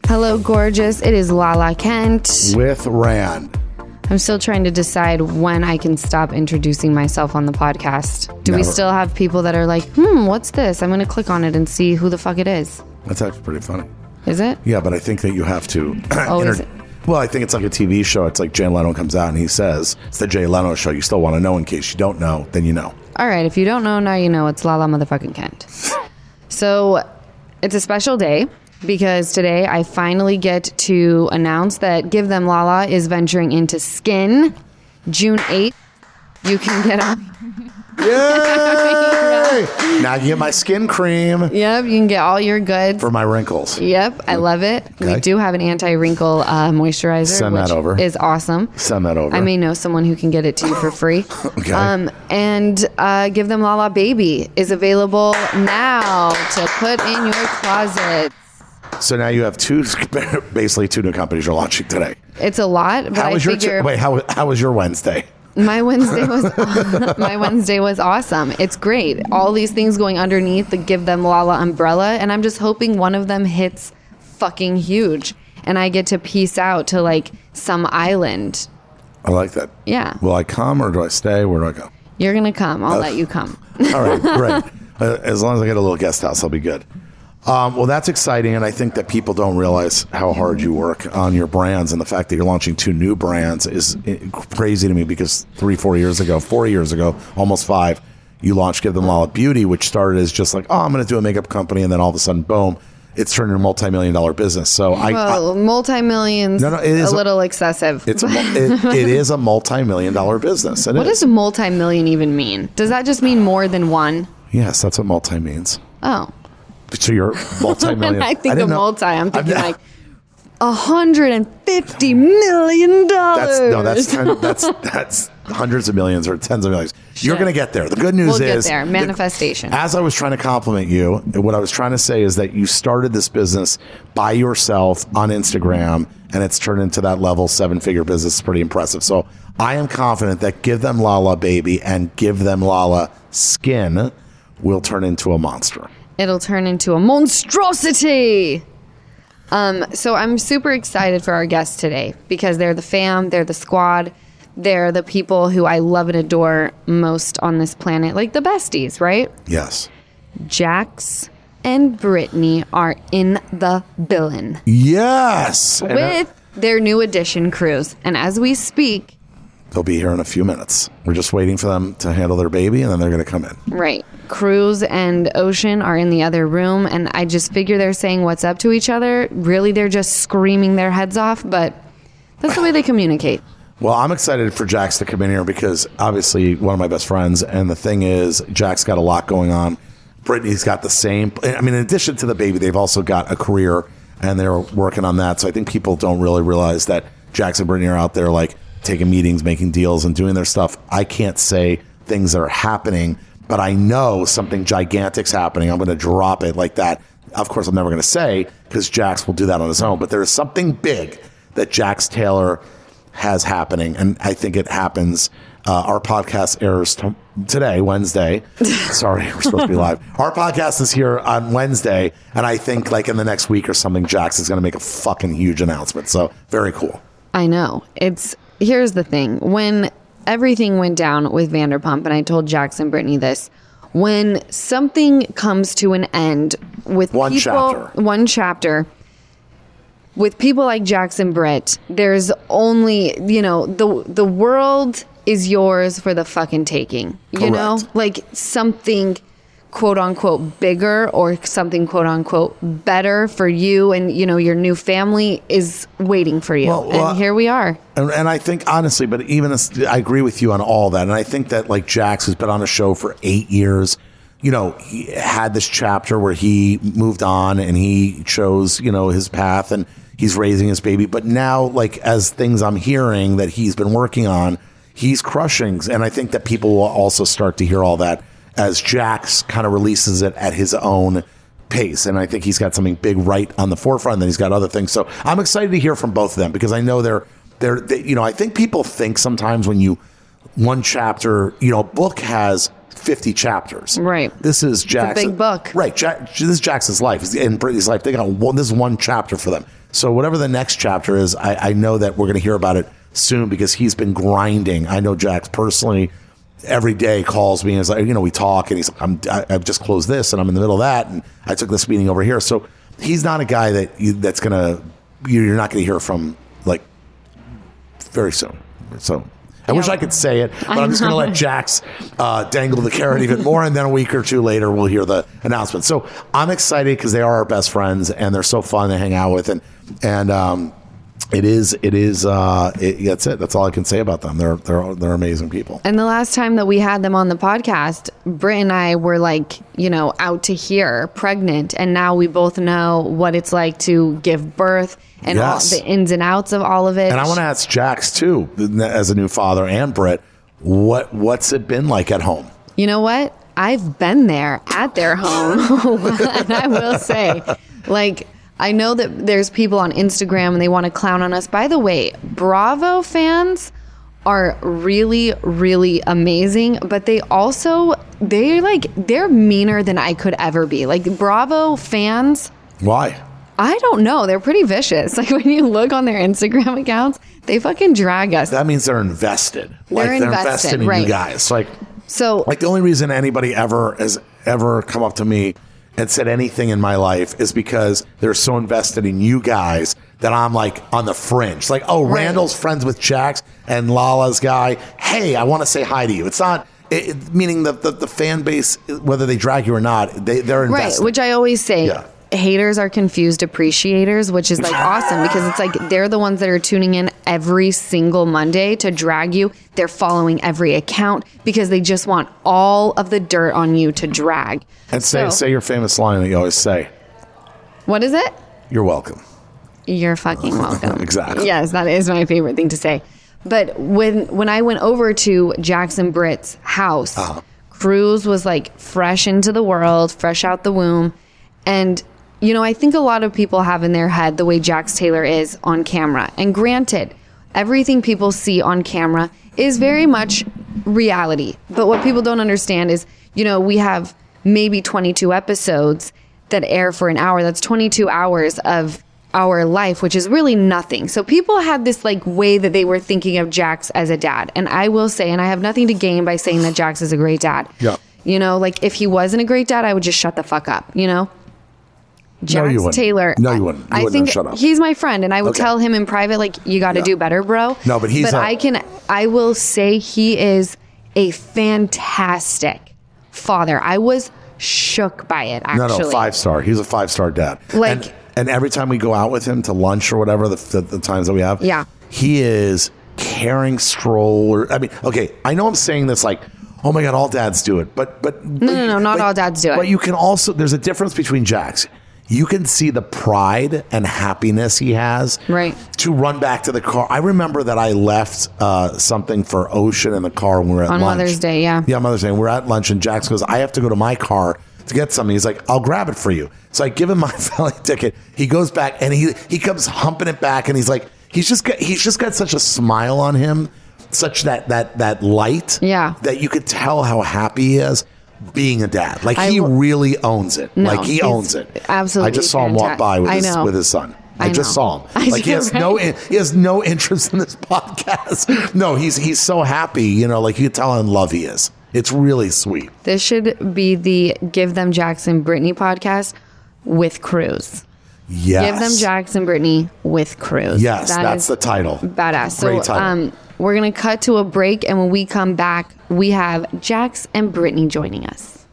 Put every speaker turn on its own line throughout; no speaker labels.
Hello, gorgeous. It is Lala Kent.
With Rand.
I'm still trying to decide when I can stop introducing myself on the podcast. Do we
Never.
still have people that are like, what's this? I'm going to click on it and see who the fuck it is.
That's actually pretty funny.
Is it?
Yeah, but I think that you have to...
Oh, is it?
Well, I think it's like a TV show. It's like Jay Leno comes out and he says, it's the Jay Leno show. You still want to know in case you don't know, then you know.
All right. If you don't know, now you know. It's Lala motherfucking Kent. So it's a special day because today I finally get to announce that Give Them Lala is venturing into skin. June 8th. You can get on...
Yay! Now I can get my skin cream
Yep, you can get all your goods.
for my wrinkles.
Yep, I love it.
Okay.
We do have an anti-wrinkle moisturizer,
Send that
which
over.
is awesome.
Send that over.
I may know someone who can get it to you for free.
Okay.
And Give Them Lala Baby is available now to put in your closet.
So now you have basically two new companies you're launching today.
It's a lot, but
How
I
was your
figure
how was your Wednesday?
my Wednesday was awesome. It's great. All these things going underneath the Give Them Lala umbrella, and I'm just hoping one of them hits fucking huge, and I get to peace out to like some island.
I like that.
Yeah.
Will I come or do I stay? Where do I go?
You're gonna come. I'll let you come.
All right, great. As long as I get a little guest house, I'll be good. Well, that's exciting, and I think that people don't realize how hard you work on your brands, and the fact that you're launching two new brands is crazy to me because 4 years ago, almost 5, you launched Give Them Lala Beauty, which started as just like, I'm going to do a makeup company, and then all of a sudden, boom, it's turned into a multi-million-dollar business. So
Well, multi-millions,
No, it is
a little excessive.
it is a multi-million-dollar business.
What does multi-million even mean? Does that just mean more than one?
Yes, that's what multi means.
Oh.
So you're multi-million.
When I think of multi, I'm thinking
I've-
like $150 million.
That's hundreds of millions or tens of millions. You're going to get there. The good news
We'll
is
get there. Manifestation.
As I was trying to compliment you, what I was trying to say is that you started this business by yourself on Instagram, and it's turned into that level 7-figure business. It's pretty impressive. So I am confident that Give Them Lala Baby and Give Them Lala Skin will turn into a monster.
It'll turn into a monstrosity. So I'm super excited for our guests today because they're the fam, they're the squad, they're the people who I love and adore most on this planet, like the besties, right?
Yes.
Jax and Brittany are in the billing
Yes.
with their new edition cruise. And as we speak,
they'll be here in a few minutes. We're just waiting for them to handle their baby, and then they're going to come in.
right, Cruz and Ocean are in the other room, and I just figure they're saying what's up to each other. Really, they're just screaming their heads off, but that's the way they communicate.
Well, I'm excited for Jax to come in here because obviously one of my best friends, and the thing is, Jax got a lot going on. Brittany's got the same. I mean, in addition to the baby, they've also got a career, and they're working on that. So I think people don't really realize that Jax and Brittany are out there like taking meetings, making deals, and doing their stuff. I can't say things that are happening, but I know something gigantic's happening. I'm going to drop it like that. Of course, I'm never going to say because Jax will do that on his own, but there is something big that Jax Taylor has happening, and I think it happens. Our podcast airs today, Wednesday. Sorry, we're supposed to be live. Our podcast is here on Wednesday, and I think like in the next week or something, Jax is going to make a fucking huge announcement. So very cool.
I know. Here's the thing. When everything went down with Vanderpump, and I told Jax and Brittany this, when something comes to an end with one chapter, with people like Jax and Britt, there's only, the world is yours for the fucking taking. You know? Like something quote unquote bigger or something quote unquote better for you and, your new family is waiting for you. And here we are.
And I think honestly, but even I agree with you on all that. And I think that like Jax has been on a show for 8 years. He had this chapter where he moved on and he chose, his path and he's raising his baby. But now, like, as things I'm hearing that he's been working on, he's crushing. And I think that people will also start to hear all that as Jax kind of releases it at his own pace. And I think he's got something big right on the forefront. And then he's got other things. So I'm excited to hear from both of them because I know they I think people think sometimes when one chapter, a book has 50 chapters.
Right.
This is Jax.
It's a big book.
Right. This is Jax's life. In Brittany's life, this is one chapter for them. So whatever the next chapter is, I know that we're going to hear about it soon because he's been grinding. I know Jax personally. Every day calls me and is like, we talk, and he's like, I've just closed this and I'm in the middle of that, and I took this meeting over here. So he's not a guy that's gonna you're not gonna hear from like very soon. So I wish I could say it, but I'm just gonna let Jax dangle the carrot even more, and then a week or two later we'll hear the announcement. So I'm excited because they are our best friends and they're so fun to hang out with, and that's it. That's all I can say about them. They're amazing people.
And the last time that we had them on the podcast, Britt and I were like, out to here, pregnant. And now we both know what it's like to give birth and all the ins and outs of all of it.
And I want to ask Jax too, as a new father, and Britt, what's it been like at home?
You know what? I've been there at their home. And I will say, I know that there's people on Instagram and they want to clown on us. By the way, Bravo fans are really, really amazing, but they're meaner than I could ever be. Bravo fans.
Why?
I don't know. They're pretty vicious. When you look on their Instagram accounts, they fucking drag us.
That means they're invested. They're invested in you guys. The only reason anybody has ever come up to me and said anything in my life is because they're so invested in you guys that I'm on the fringe. Randall's friends with Jax and Lala's guy. Hey, I want to say hi to you. It's not meaning the fan base, whether they drag you or not, they're invested.
Right, which I always say. Yeah. Haters are confused appreciators, which is awesome because it's they're the ones that are tuning in every single Monday to drag you. They're following every account because they just want all of the dirt on you to drag.
And say your famous line that you always say.
What is it?
You're welcome.
You're fucking welcome.
Exactly.
Yes, that is my favorite thing to say. But when I went over to Jax and Britt's house, Cruz was fresh into the world, fresh out the womb. And I think a lot of people have in their head the way Jax Taylor is on camera. And granted, everything people see on camera is very much reality. But what people don't understand is, we have maybe 22 episodes that air for an hour. That's 22 hours of our life, which is really nothing. So people had this way that they were thinking of Jax as a dad. And I will say, and I have nothing to gain by saying that Jax is a great dad.
Yeah.
If he wasn't a great dad, I would just shut the fuck up, Jax Taylor.
No, you wouldn't.
I think shut up. He's my friend, and I would tell him in private, you got to do better, bro.
No, but
I will say he is a fantastic father. I was shook by it, actually.
No, 5-star. He's a 5-star dad. And every time we go out with him to lunch or whatever, the times that we have, he is carrying stroller. I mean, okay, I know I'm saying this oh my God, all dads do it, but
no, not all dads do it.
But you can also, there's a difference between Jax. You can see the pride and happiness he has to run back to the car. I remember that I left something for Ocean in the car when we were at lunch.
On Mother's Day, yeah.
Yeah, Mother's Day. We're at lunch, and Jax goes, I have to go to my car to get something. He's like, I'll grab it for you. So I give him my valet ticket. He goes back, and he comes humping it back, and he's like, he's just got such a smile on him, such that light that you could tell how happy he is being a dad. He really owns it.
No,
he owns it.
Absolutely.
I just saw him walk by with his son. I just saw him. He has no interest in this podcast. No, he's so happy, you can tell how in love he is. It's really sweet.
This should be the Give Them Jax and Brittany podcast with Cruz.
Yes.
Give Them Jax and Brittany with Cruz.
Yes, that's the title.
Badass.
Great title.
We're going to cut to a break, and when we come back, we have Jax and Brittany joining us.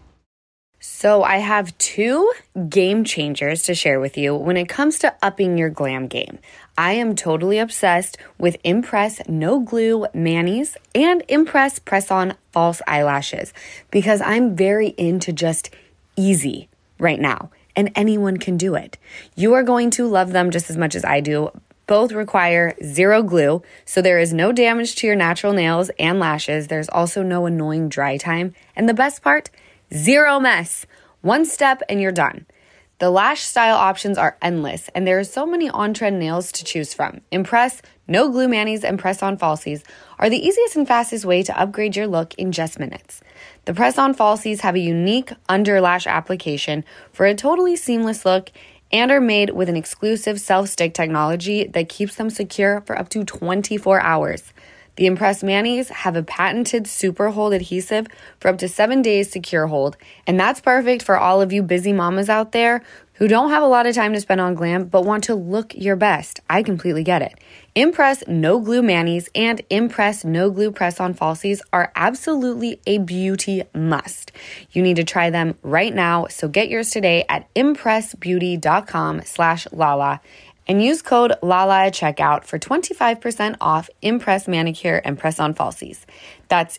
So I have 2 game changers to share with you when it comes to upping your glam game. I am totally obsessed with Impress No Glue Manis and Impress Press-On False Eyelashes because I'm very into just easy right now, and anyone can do it. You are going to love them just as much as I do. Both require 0 glue, so there is no damage to your natural nails and lashes. There's also no annoying dry time. And the best part, 0 mess. 1 step and you're done. The lash style options are endless, and there are so many on-trend nails to choose from. Impress, No Glue Manis, and Press-On Falsies are the easiest and fastest way to upgrade your look in just minutes. The Press-On Falsies have a unique under lash application for a totally seamless look, and are made with an exclusive self-stick technology that keeps them secure for up to 24 hours. The Impress Manis have a patented super hold adhesive for up to 7 days secure hold, and that's perfect for all of you busy mamas out there who don't have a lot of time to spend on glam but want to look your best. I completely get it. Impress No Glue Manis and Impress No Glue Press-On Falsies are absolutely a beauty must. You need to try them right now, so get yours today at impressbeauty.com/Lala and use code LALA at checkout for 25% off Impress Manicure and Press-On Falsies. That's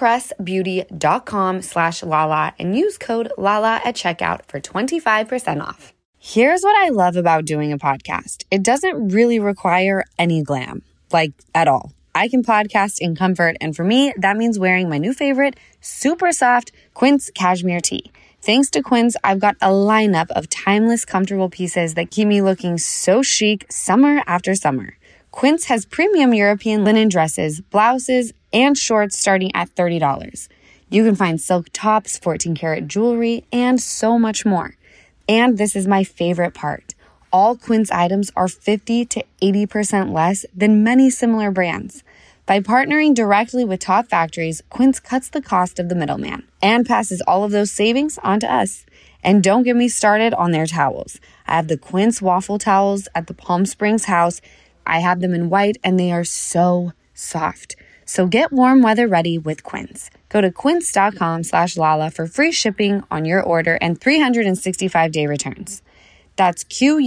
impressbeauty.com/Lala and use code LALA at checkout for 25% off. Here's what I love about doing a podcast. It doesn't really require any glam, like at all. I can podcast in comfort, and for me, that means wearing my new favorite, super soft Quince cashmere tee. Thanks to Quince, I've got a lineup of timeless, comfortable pieces that keep me looking so chic summer after summer. Quince has premium European linen dresses, blouses, and shorts starting at $30. You can find silk tops, 14-karat jewelry, and so much more. And this is my favorite part. All Quince items are 50 to 80% less than many similar brands. By partnering directly with top factories, Quince cuts the cost of the middleman and passes all of those savings on to us. And don't get me started on their towels. I have the Quince waffle towels at the Palm Springs house. I have them in white, and they are so soft. So get warm weather ready with Quince. Go to quince.com/Lala for free shipping on your order and 365-day returns. That's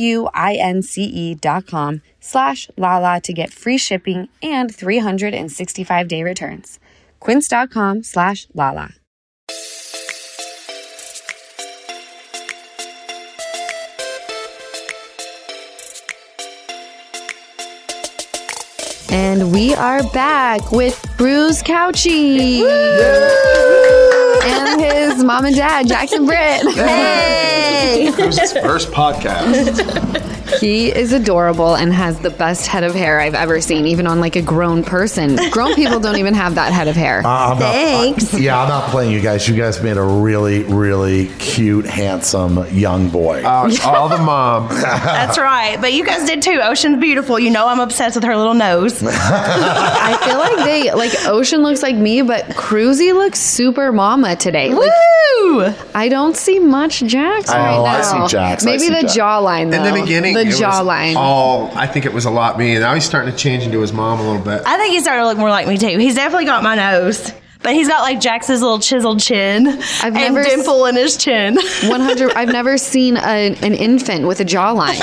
QUINCE.com/Lala to get free shipping and 365-day returns. Quince.com/Lala. And we are back with Cruz Couchy and his mom and dad, Jackson Britt.
Hey! Cruz's first podcast.
He is adorable and has the best head of hair I've ever seen, even on like a grown person. Grown people don't even have that head of hair.
Thanks.
I'm not playing you guys. You guys made a really, really cute, handsome young boy.
All the mom.
That's right. But you guys did too. Ocean's beautiful. You know I'm obsessed with her little nose.
I feel like Ocean looks like me, but Cruzy looks super mama today.
Woo!
I don't see much Jax right now.
I see Jax.
Maybe the jawline, though.
In the beginning,
the jawline.
I think it was a lot me, and now he's starting to change into his mom a little bit.
I think he's starting to look more like me too. He's definitely got my nose. But he's got like Jax's little chiseled chin and dimple in his chin.
100. I've never seen an infant with a jawline.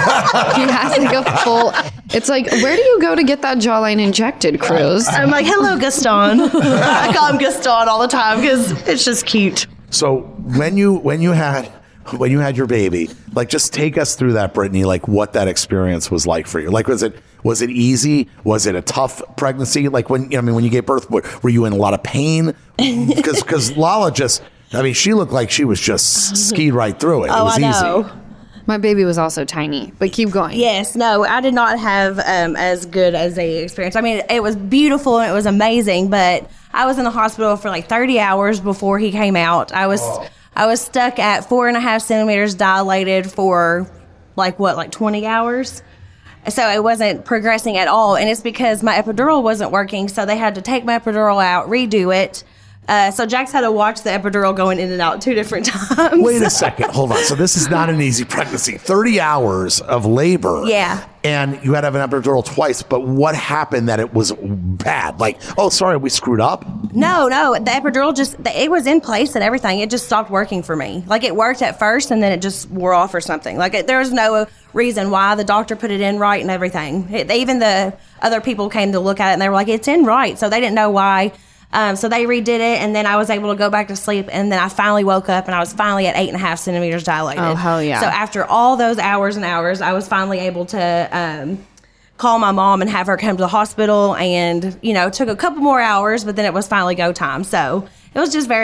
He has like a full. It's like, where do you go to get that jawline injected, Cruz?
I'm like, hello, Gaston. I call him Gaston all the time because it's just cute.
So when you had your baby, like, just take us through that, Brittany, like what that experience was like for you. Like, was it easy? Was it a tough pregnancy? Like, when you gave birth, were you in a lot of pain? Because Lala she looked like she was just skied right through it. It was easy.
My baby was also tiny, but keep going.
Yes, no, I did not have as good as a experience. I mean, it was beautiful and it was amazing, but I was in the hospital for like 30 hours before he came out. I was stuck at 4.5 centimeters dilated for like 20 hours. So it wasn't progressing at all. And it's because my epidural wasn't working. So they had to take my epidural out, redo it. So Jax had to watch the epidural going in and out 2 different times.
Wait a second. Hold on. So this is not an easy pregnancy. 30 hours of labor.
Yeah.
And you had to have an epidural twice. But what happened that it was bad? Like, oh, sorry, we screwed up?
No. The epidural it was in place and everything. It just stopped working for me. Like, it worked at first and then it just wore off or something. Like, there was no reason why. The doctor put it in right and everything. Even the other people came to look at it and they were like, it's in right. So they didn't know why. So they redid it, and then I was able to go back to sleep, and then I finally woke up, and I was finally at 8.5 centimeters dilated.
Oh, hell yeah.
So after all those hours and hours, I was finally able to call my mom and have her come to the hospital, and, it took a couple more hours, but then it was finally go time. So it was just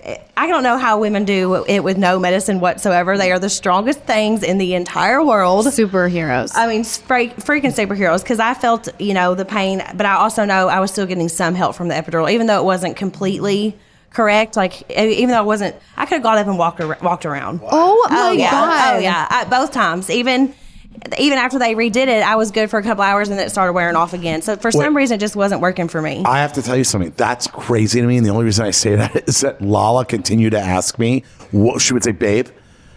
I don't know how women do it with no medicine whatsoever. They are the strongest things in the entire world.
Superheroes.
I mean, freaking superheroes, because I felt, the pain, but I also know I was still getting some help from the epidural, even though it wasn't completely correct. Like, even though I could have got up and walked around.
Oh my God.
Oh yeah. Both times. Even after they redid it, I was good for a couple hours and then it started wearing off again. So for some reason, it just wasn't working for me.
I have to tell you something. That's crazy to me. And the only reason I say that is that Lala continued to ask me, she would say, babe,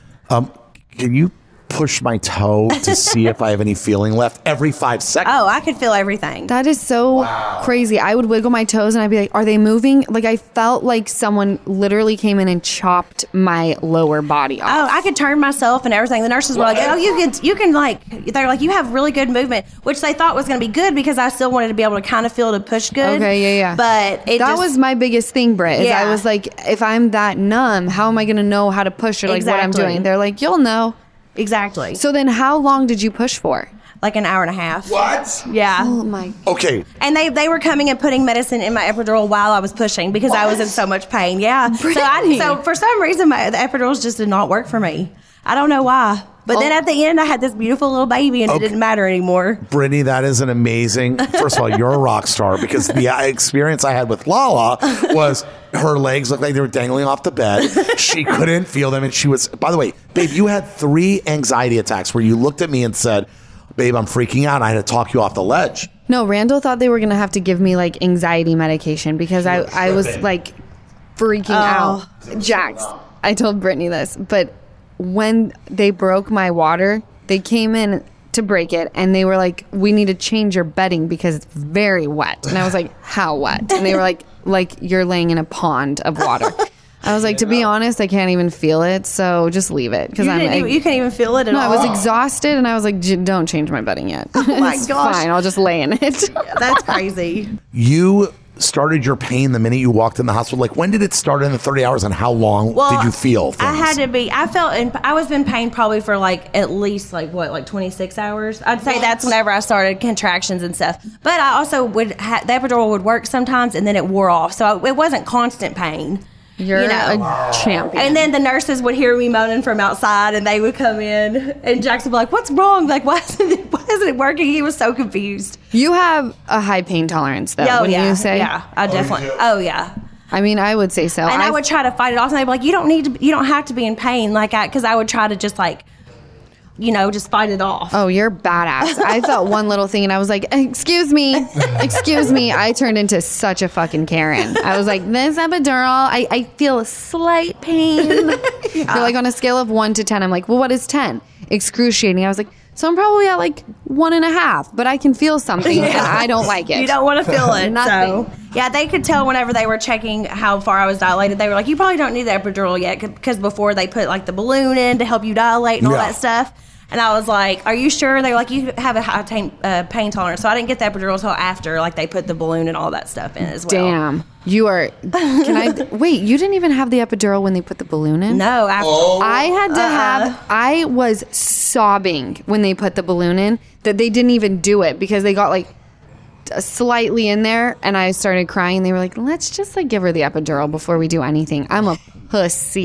can you push my toe to see if I have any feeling left every 5 seconds?
Oh, I could feel everything.
That is so crazy. I would wiggle my toes and I'd be like, are they moving? Like, I felt like someone literally came in and chopped my lower body off.
Oh, I could turn myself and everything. The nurses were like, oh, you can like, they're like, you have really good movement, which they thought was going to be good because I still wanted to be able to kind of feel to push good.
Okay, yeah.
But
that was my biggest thing, Britt, is I was like, if I'm that numb, how am I going to know how to push or like what I'm doing? They're like, you'll know.
Exactly.
So then how long did you push for?
Like an hour and a half.
What?
Yeah.
Oh my.
Okay.
And they were coming and putting medicine in my epidural while I was pushing because I was in so much pain. Yeah. So for some reason the epidurals just did not work for me. I don't know why. But then at the end I had this beautiful little baby and it didn't matter anymore.
Brittany, that is an amazing. First of all, you're a rock star because the experience I had with Lala was her legs looked like they were dangling off the bed. She couldn't feel them. And she was, by the way, babe, you had 3 anxiety attacks where you looked at me and said, babe, I'm freaking out. I had to talk you off the ledge.
No, Randall thought they were going to have to give me like anxiety medication because I was like freaking out. Jax, I told Brittany this, but when they broke my water, they came in to break it and they were like, we need to change your bedding because it's very wet. And I was like, how wet? And they were like you're laying in a pond of water. I was like, to be honest, I can't even feel it, so just leave it. Because
you can't even feel it at all.
I was exhausted, and I was like, don't change my bedding yet.
Oh my gosh.
Fine, I'll just lay in it.
That's crazy.
You started your pain the minute you walked in the hospital. Like, when did it start in the 30 hours, and how long did you feel things?
I was in pain probably for like at least like 26 hours. I'd say that's whenever I started contractions and stuff. But I also the epidural would work sometimes, and then it wore off, so it wasn't constant pain.
You're a champion.
And then the nurses would hear me moaning from outside, and they would come in, and Jackson would be like, what's wrong? Like, why isn't it working? He was so confused.
You have a high pain tolerance, though, you say?
Yeah, I definitely. Oh, yeah.
I mean, I would say so.
And I would try to fight it off, and they'd be like, you don't have to be in pain, like, because I would try to just like, just fight it off.
Oh, you're badass. I felt one little thing and I was like, excuse me. I turned into such a fucking Karen. I was like, this epidural, I feel a slight pain. They're like, on a scale of 1 to 10. I'm like, well, what is 10? Excruciating. I was like, so I'm probably at like 1.5, but I can feel something and I don't like it.
You don't want to feel it.
Nothing.
So, yeah, they could tell whenever they were checking how far I was dilated. They were like, you probably don't need the epidural yet because before they put like the balloon in to help you dilate and all that stuff. And I was like, are you sure? They were like, you have a high pain tolerance. So I didn't get the epidural until after, like, they put the balloon and all that stuff in as well.
Damn. You are... Wait, you didn't even have the epidural when they put the balloon in?
No.
I had to have... I was sobbing when they put the balloon in that they didn't even do it because they got, like, slightly in there and I started crying. They were like, let's just, like, give her the epidural before we do anything. I'm a pussy.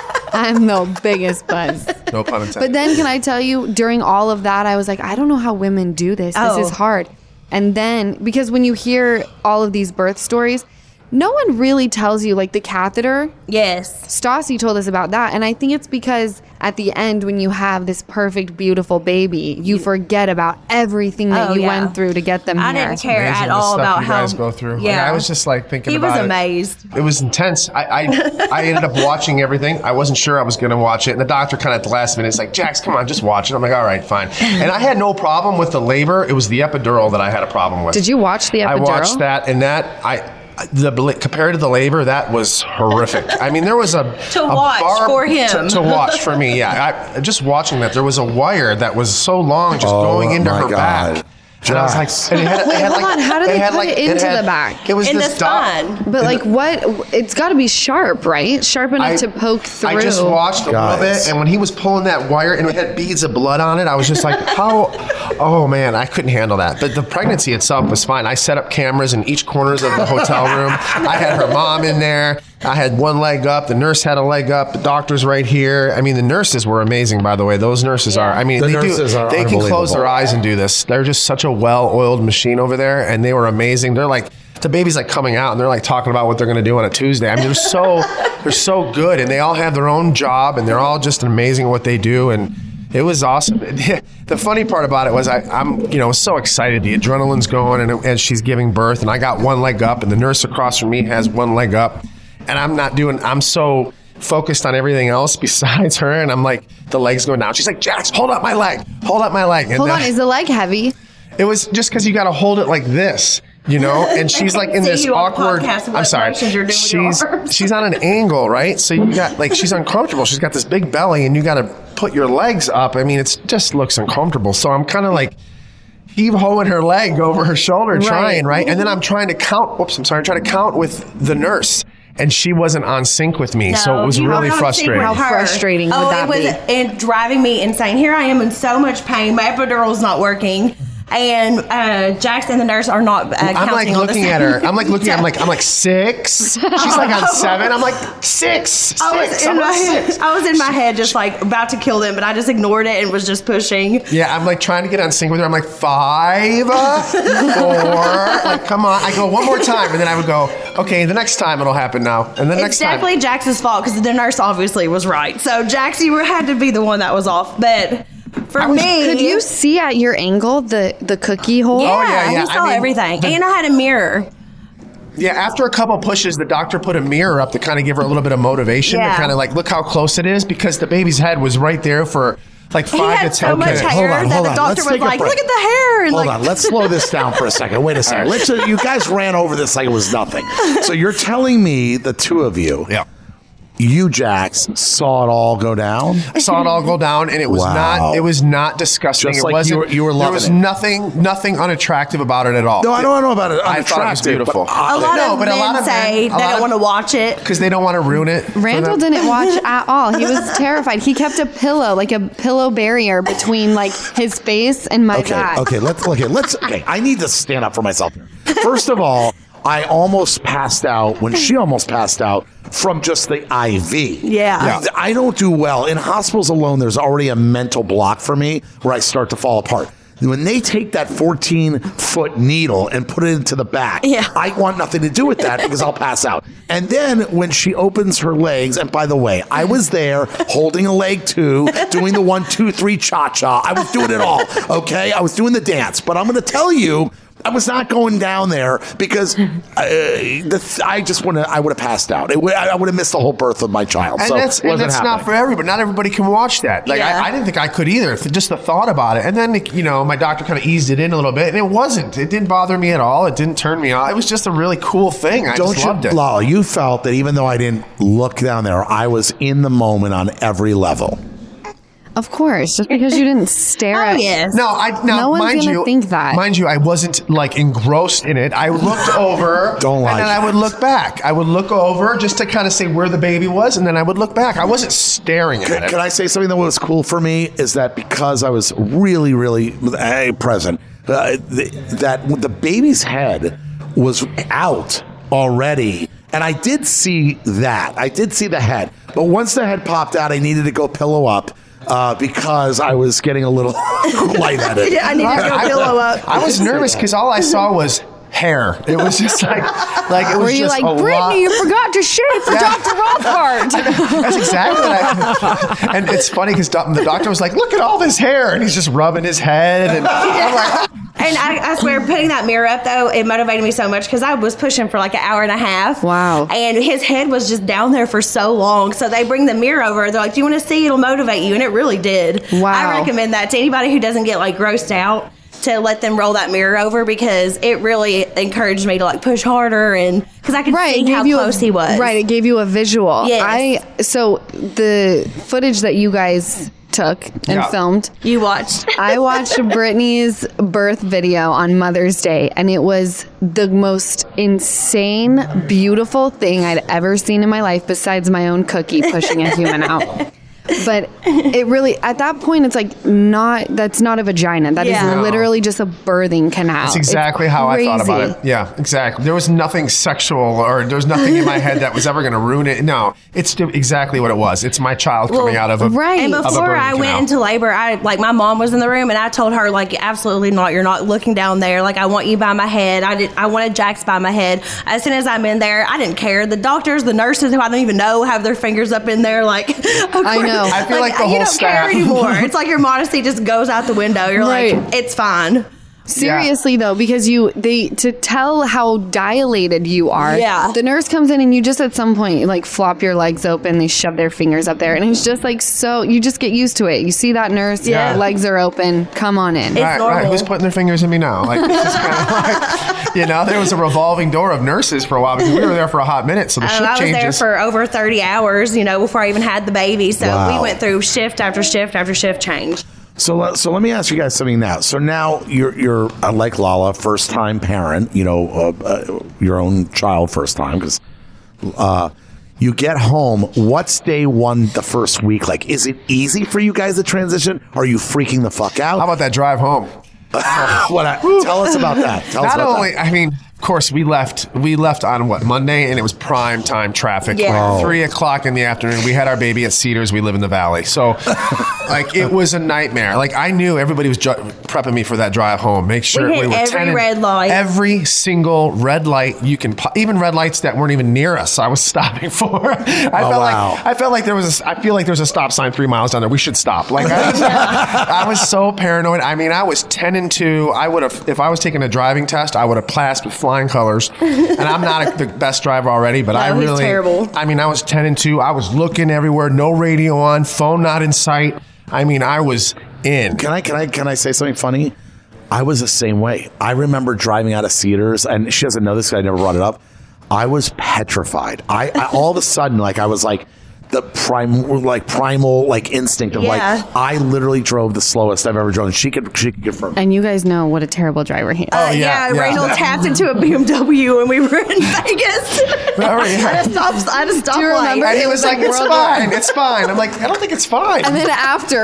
I'm the biggest buzz.
No pun intended.
But then can I tell you, during all of that, I was like, I don't know how women do this. This is hard. And then, because when you hear all of these birth stories, no one really tells you, like, the catheter.
Yes.
Stassi told us about that. And I think it's because at the end, when you have this perfect, beautiful baby, you forget about everything that you went through to get them here.
I didn't care
Amazing
at all about
how you guys
how...
go through.
Yeah.
Like, I was just like thinking about it.
He was amazed.
It was intense. I ended up watching everything. I wasn't sure I was going to watch it. And the doctor kind of at the last minute is like, Jax, come on, just watch it. I'm like, all right, fine. And I had no problem with the labor. It was the epidural that I had a problem with.
Did you watch the epidural?
I watched that, and compared to the labor, that was horrific. I mean, there was
to watch for him.
To watch for me, yeah. Just watching that, there was a wire that was so long, just going into her back. And I was like, and
hold on, how do they put it into the back?
It was
in
this
the spine.
But like, what? It's got to be sharp, right? Sharp enough to poke through.
I just watched a little bit, and when he was pulling that wire and it had beads of blood on it, I was just like, how? Oh man, I couldn't handle that. But the pregnancy itself was fine. I set up cameras in each corners of the hotel room. I had her mom in there. I had one leg up. The nurse had a leg up. The doctor's right here. I mean, the nurses were amazing, by the way. Those nurses are. I mean, they can close their eyes and do this. They're just such a well-oiled machine over there, and they were amazing. They're like, the baby's like coming out and they're like talking about what they're going to do on a Tuesday. I mean, they're so good, and they all have their own job, and they're all just amazing at what they do. And it was awesome. The funny part about it was I'm so excited. The adrenaline's going, and as she's giving birth, and I got one leg up, and the nurse across from me has one leg up, and I'm so focused on everything else besides her, and I'm like, the leg's going down. She's like, Jax, hold up my leg. And
hold on, is the leg heavy?
It was just because you got to hold it like this. And she's like in this awkward. I'm sorry. She's on an angle, right? So you got she's uncomfortable. She's got this big belly, and you got to put your legs up. I mean, it just looks uncomfortable. So I'm kind of like heave-hoing her leg over her shoulder, trying, right? And then I'm trying to count. I'm trying to count with the nurse. And she wasn't on sync with me, so it was really frustrating.
How frustrating would that be?
It driving me insane. Here I am in so much pain. My epidural's not working. And Jax and the nurse are not counting.
I'm like looking at her. I'm like 6. She's like on 7. I'm like 6.
I was in my head just like about to kill them, but I just ignored it and was just pushing.
Yeah, I'm like trying to get on sync with her. I'm like 5, 4. Like, come on. I go one more time, and then I would go, okay, the next time it'll happen now. And the next time.
It's definitely Jax's fault because the nurse obviously was right. So Jax, you had to be the one that was off, but. For me,
could you see at your angle the cookie hole?
Yeah, you saw everything. And I had a mirror.
Yeah, after a couple pushes, the doctor put a mirror up to kind of give her a little bit of motivation to kind of like look how close it is, because the baby's head was right there for like 5 to 10 minutes.
So much hair that the doctor was like, look at the hair. And
hold on, let's slow this down for a second. Wait a second. You guys ran over this like it was nothing. So you're telling me, the two of you, you, Jax, saw it all go down?
I saw it all go down, and it was not disgusting.
Just
it
like
wasn't.
You were loving
it. There was nothing unattractive about it at all.
No, I don't know about it.
I thought it was beautiful.
A lot of men say they don't want to watch it
because they don't want to ruin it.
Randall didn't watch at all. He was terrified. He kept a pillow, like a pillow barrier between like his face and my back.
Okay, let's. I need to stand up for myself here. First of all, I almost passed out when she almost passed out from just the IV.
Yeah.
I don't do well. In hospitals alone, there's already a mental block for me where I start to fall apart. When they take that 14-foot needle and put it into the back, I want nothing to do with that because I'll pass out. And then when she opens her legs, and by the way, I was there holding a leg too, doing the 1, 2, 3 cha-cha. I was doing it all, okay? I was doing the dance. But I'm going to tell you, I was not going down there because I would have passed out. I would have missed the whole birth of my child.
And that's not for everybody. Not everybody can watch that. Like I didn't think I could either. Just the thought about it. And then, my doctor kind of eased it in a little bit, and it didn't bother me at all. It didn't turn me off. It was just a really cool thing. I just loved it.
Lala, you felt that even though I didn't look down there, I was in the moment on every level.
Of course, just because you didn't stare at
yes.
No one's gonna think that.
Mind you, I wasn't like engrossed in it. I looked over
Don't lie.
And then I would look back. I would look over just to kind of say where the baby was, and then I would look back. I wasn't staring at it.
Can I say something that was cool for me is that because I was really, really present, that the baby's head was out already. And I did see that. I did see the head. But once the head popped out, I needed to go pillow up. Because I was getting a little lightheaded.
I needed to go pillow up.
I was nervous because all I saw was hair. It was just like it was.
Were you
just
like, Brittany, you forgot to shave for Dr. Rothbard?
That's exactly what I. And it's funny because the doctor was like, "Look at all this hair," and he's just rubbing his head, and I'm like.
And I swear, putting that mirror up, though, it motivated me so much because I was pushing for like an hour and a half.
Wow.
And his head was just down there for so long. So they bring the mirror over. They're like, do you want to see? It'll motivate you. And it really did.
Wow.
I recommend that to anybody who doesn't get like grossed out, to let them roll that mirror over, because it really encouraged me to like push harder, and because I could see how close he was.
Right. It gave you a visual.
Yes.
So the footage that you guys took and filmed.
You watched.
I watched Brittany's birth video on Mother's Day, and it was the most insane, beautiful thing I'd ever seen in my life, besides my own cookie pushing a human out. But it really, at that point, it's like that's not a vagina. That is literally just a birthing canal.
That's exactly how I thought about it. Yeah, exactly. There was nothing sexual or there was nothing in my head that was ever going to ruin it. No, it's exactly what it was. It's my child coming out of a
right.
And before I went into labor, my mom was in the room and I told her, like, absolutely not. You're not looking down there. Like, I want you by my head. I wanted Jax by my head. As soon as I'm in there, I didn't care. The doctors, the nurses who I don't even know have their fingers up in there. Like,
I know.
I feel like the whole
you don't
staff.
care anymore. It's like your modesty just goes out the window. You're like, it's fine.
Seriously though, because to tell how dilated you are, the nurse comes in and you just at some point like flop your legs open, they shove their fingers up there, and it's just like, so you just get used to it. You see that nurse, legs are open, come on in.
It's normal.
Right. Who's putting their fingers in me now? Like, it's just kind of like, there was a revolving door of nurses for a while because we were there for a hot minute, so the shift changes.
I was there for over 30 hours, before I even had the baby, so we went through shift after shift after shift change.
So let me ask you guys something now. So now you're like Lala, first time parent, your own child first time, because you get home. What's day one, the first week like? Is it easy for you guys to transition? Are you freaking the fuck out?
How about that drive home?
Tell us about that. Of course, we left on Monday, and it was prime time traffic.
Yeah.
3 o'clock in the afternoon. We had our baby at Cedars. We live in the Valley. So, it was a nightmare. I knew everybody was prepping me for that drive home. Make sure
we hit every red light.
Every single red light you can, even red lights that weren't even near us, I was stopping for. I feel like there was a stop sign 3 miles down there. We should stop. I was so paranoid. I was 10-2. I would have, if I was taking a driving test, I would have passed with flying colors. And I'm not the best driver already, but
he's terrible.
I was 10-2. I was looking everywhere, no radio on, phone not in sight. I was in.
Can I say something funny? I was the same way. I remember driving out of Cedars, and she doesn't know this because I never brought it up. I was petrified. I all of a sudden, I was like, the primal instinct of I literally drove the slowest I've ever driven. She could confirm.
And you guys know what a terrible driver he is.
Rachel tapped into a BMW when we were in Vegas. At a stop
Do you remember?
And he was like, it's fine. I'm like, I don't think it's fine.
And then after,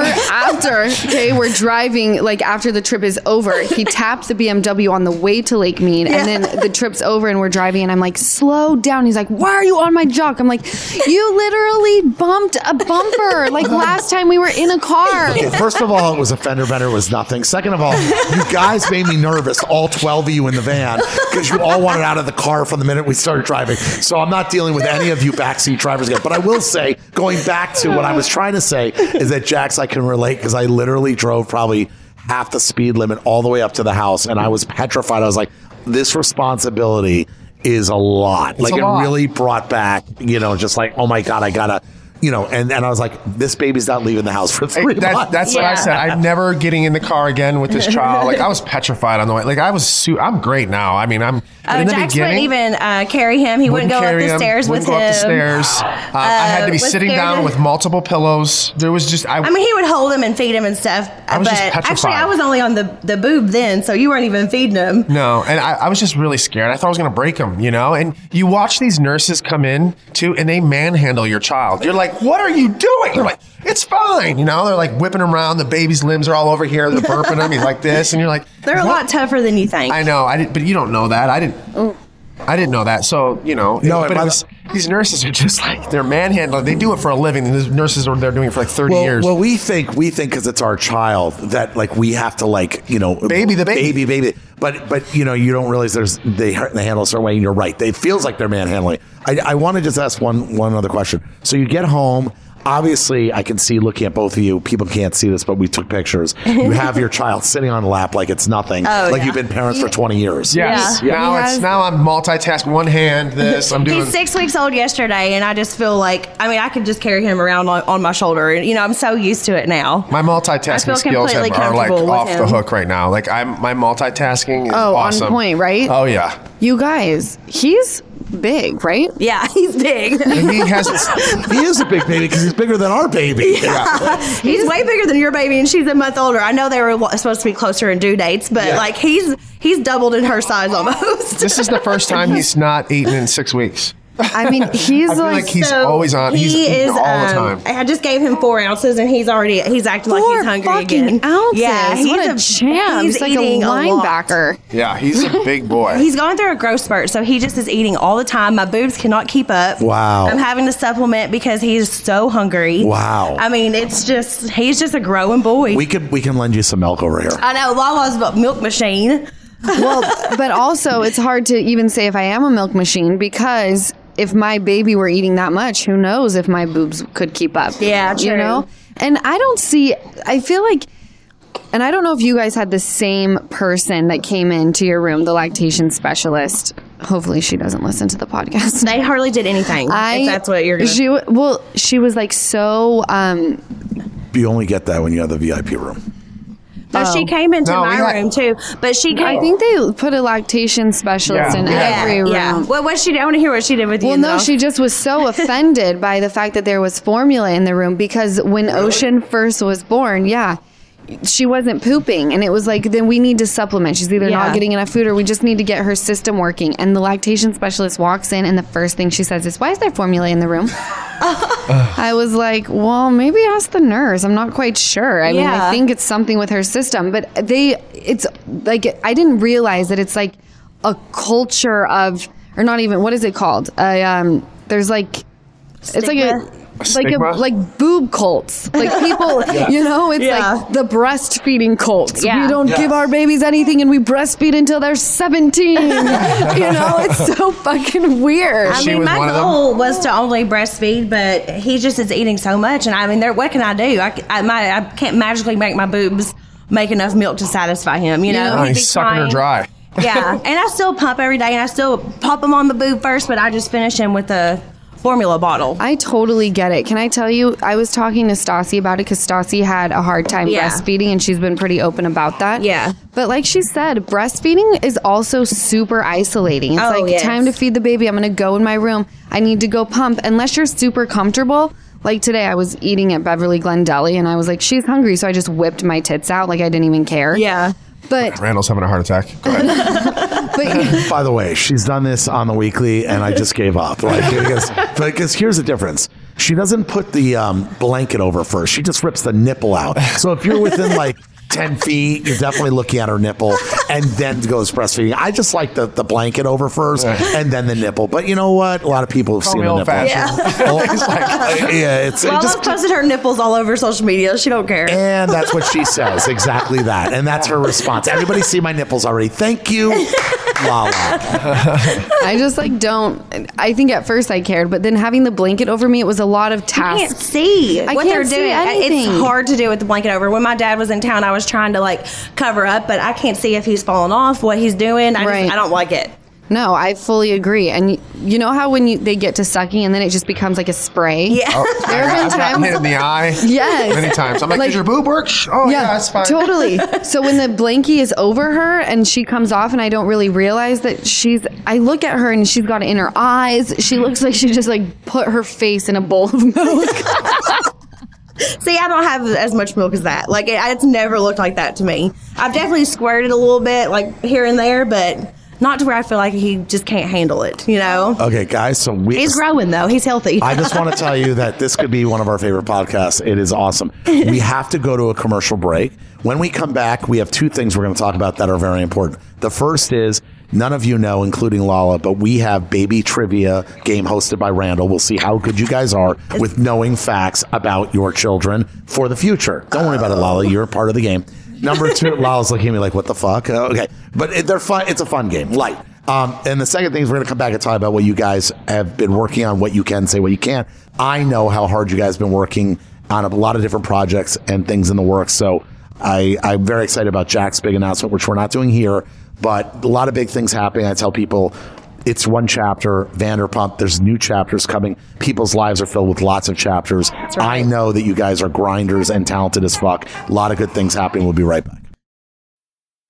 we're driving, after the trip is over, he tapped the BMW on the way to Lake Mead, and then the trip's over and we're driving, and I'm like, slow down. He's like, why are you on my jock? I'm like, you literally bumped a bumper last time we were in a car.
Okay, first of all, it was a fender bender. It was nothing. Second of all, you guys made me nervous, all 12 of you in the van, because you all wanted out of the car from the minute we started driving. So I'm not dealing with any of you backseat drivers again. But I will say, going back to what I was trying to say, is that Jax, I can relate, because I literally drove probably half the speed limit all the way up to the house, and I was petrified. I was like, this responsibility is a lot. It really brought back, just like, oh my God, I gotta, and I was like, this baby's not leaving the house for 3 months.
That's what I said. I'm never getting in the car again with this child. I was petrified on the way. I'm great now. I'm in the
Jax
beginning.
Wouldn't even carry him. He wouldn't go up the stairs with him.
Wouldn't go up the stairs. I had to be sitting down with multiple pillows. There was just, he
would hold him and feed him and stuff.
I was just petrified.
Actually, I was only on the boob then, so you weren't even feeding him.
No, and I was just really scared. I thought I was going to break him, And you watch these nurses come in too, and they manhandle your child. You're like, what are you doing? They're like, it's fine. They're like whipping him around. The baby's limbs are all over here. They're burping him. He's like this. And you're like,
they're a lot tougher than you think.
I know. But you don't know that. I didn't know that. So, these nurses are just they're manhandling. They do it for a living. These nurses they're doing it for 30 years.
Well, we think because it's our child that we have to
baby the baby.
But you don't realize they handle a certain way, and you're right. It feels like they're manhandling. I want to just ask one other question. So you get home. Obviously, I can see looking at both of you. People can't see this, but we took pictures. You have your child sitting on the lap like it's nothing. You've been parents for 20 years.
Yes. Yeah. Now I'm multitasking. One hand, this. I'm doing.
He's 6 weeks old yesterday, and I just feel like I could just carry him around on my shoulder. And, I'm so used to it now.
My multitasking skills are off the hook right now. My multitasking is awesome.
On point, right?
Oh, yeah.
You guys, he's big, right?
Yeah, he's big.
And
he is a big baby because he's bigger than our baby.
Yeah. He's way bigger than your baby, and she's a month older. I know they were supposed to be closer in due dates, but he's doubled in her size almost.
This is the first time he's not eaten in 6 weeks.
I mean, he's
I feel like he's always on. He's eating all the time.
I just gave him 4 ounces, and he's acting like he's hungry again.
Ounces.
Yeah,
he's a champ. He's like a linebacker.
Yeah, he's a big boy.
He's going through a growth spurt, so he just is eating all the time. My boobs cannot keep up.
Wow.
I'm having to supplement because he's so hungry.
Wow.
I mean, he's just a growing boy.
We can lend you some milk over here.
I know, Lala's a milk machine.
Well, but also it's hard to even say if I am a milk machine, because if my baby were eating that much, who knows if my boobs could keep up.
Yeah, true.
You know? And I feel like, and I don't know if you guys had the same person that came into your room, the lactation specialist. Hopefully she doesn't listen to the podcast.
They hardly did anything, if that's what you're going
to. She was like so...
you only get that when you have the VIP room.
No, she came into my room too, but she came.
I think they put a lactation specialist in every room.
Yeah. Well, what she did? I want to hear what she did with you.
Well, no, she just was so offended by the fact that there was formula in the room, because when Ocean first was born, she wasn't pooping, and it was like, then we need to supplement. She's either not getting enough food, or we just need to get her system working. And the lactation specialist walks in, and the first thing she says is, "Why is there formula in the room?" I was like, well, maybe ask the nurse. I'm not quite sure. I mean, I think it's something with her system, but it's like, I didn't realize that it's like a culture of, or not even, what is it called? There's like,
Stigma.
It's like boob cults. Like people, you know, it's like the breastfeeding cults.
Yeah.
We don't give our babies anything, and we breastfeed until they're 17. You know, it's so fucking weird.
I mean, my goal was to only breastfeed, but he just is eating so much. And I mean, what can I do? I can't magically make my boobs make enough milk to satisfy him, you know?
He's sucking her dry.
Yeah. And I still pump every day, and I still pop him on the boob first, but I just finish him with the formula bottle.
I totally get it. Can I tell you, I was talking to Stassi about it, because Stassi had a hard time breastfeeding, and she's been pretty open about that.
Yeah.
But like she said, breastfeeding is also super isolating. It's time to feed the baby. I'm going to go in my room. I need to go pump. Unless you're super comfortable. Like today, I was eating at Beverly Glen Deli, and I was like, she's hungry, so I just whipped my tits out like I didn't even care.
Yeah.
But
Randall's having a heart attack. Go ahead.
By the way, she's done this on the weekly, and I just gave up. Because here's the difference. She doesn't put the blanket over first. She just rips the nipple out. So if you're within like 10 feet, you're definitely looking at her nipple, and then goes breastfeeding. I just like the blanket over first, and then the nipple. But you know what? A lot of people have seen the nipple. It's
just posted her nipples all over social media. She don't care.
And that's what she says. Exactly that. And that's her response. Everybody see my nipples already. Thank you. Lala.
I just I think at first I cared, but then having the blanket over me, it was a lot of tasks.
You can't see what they're doing.
Anything.
It's hard to do with the blanket over. When my dad was in town, I was trying to cover up, but I can't see if he's falling off, what he's doing. I don't like it.
No, I fully agree. And you know how when they get to sucking and then it just becomes like a spray?
Yeah.
There have been
times hit in the eye.
Yes.
Many times. I'm like, does your boob work? Oh, yeah, that's fine.
Totally. So when the blankie is over her and she comes off and I don't really realize that I look at her and she's got it in her eyes. She looks like she just put her face in a bowl of milk.
See, I don't have as much milk as that. It's never looked like that to me. I've definitely squirted a little bit, here and there, but not to where I feel like he just can't handle it, you know?
Okay, guys, so
he's growing, though. He's healthy.
I just want to tell you that this could be one of our favorite podcasts. It is awesome. We have to go to a commercial break. When we come back, we have two things we're going to talk about that are very important. The first is, none of you know, including Lala, but we have Baby Trivia game hosted by Randall. We'll see how good you guys are with knowing facts about your children for the future. Don't worry about it, Lala. You're a part of the game. Number two, Lala's looking at me like, what the fuck? Okay. But they're fun. It's a fun game. Light. And the second thing is we're going to come back and talk about what you guys have been working on, what you can say, what you can't. I know how hard you guys have been working on a lot of different projects and things in the works. So I'm very excited about Jack's big announcement, which we're not doing here, but a lot of big things happening. I tell people it's one chapter, Vanderpump. There's new chapters coming. People's lives are filled with lots of chapters.
That's right.
I know that you guys are grinders and talented as fuck. A lot of good things happening. We'll be right back.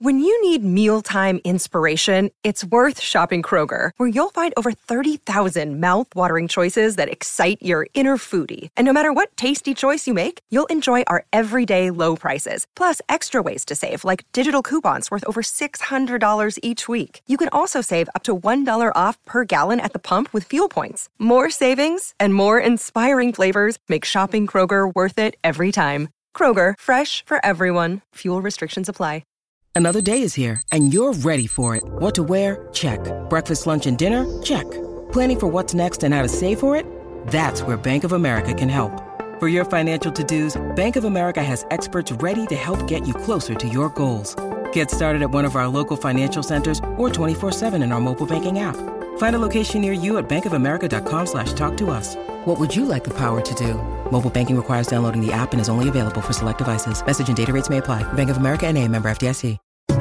When you need mealtime inspiration, it's worth shopping Kroger, where you'll find over 30,000 mouth-watering choices that excite your inner foodie. And no matter what tasty choice you make, you'll enjoy our everyday low prices, plus extra ways to save, like digital coupons worth over $600 each week. You can also save up to $1 off per gallon at the pump with fuel points. More savings and more inspiring flavors make shopping Kroger worth it every time. Kroger, fresh for everyone. Fuel restrictions apply.
Another day is here, and you're ready for it. What to wear? Check. Breakfast, lunch, and dinner? Check. Planning for what's next and how to save for it? That's where Bank of America can help. For your financial to-dos, Bank of America has experts ready to help get you closer to your goals. Get started at one of our local financial centers or 24/7 in our mobile banking app. Find a location near you at bankofamerica.com/talktous. What would you like the power to do? Mobile banking requires downloading the app and is only available for select devices. Message and data rates may apply. Bank of America NA, member FDIC.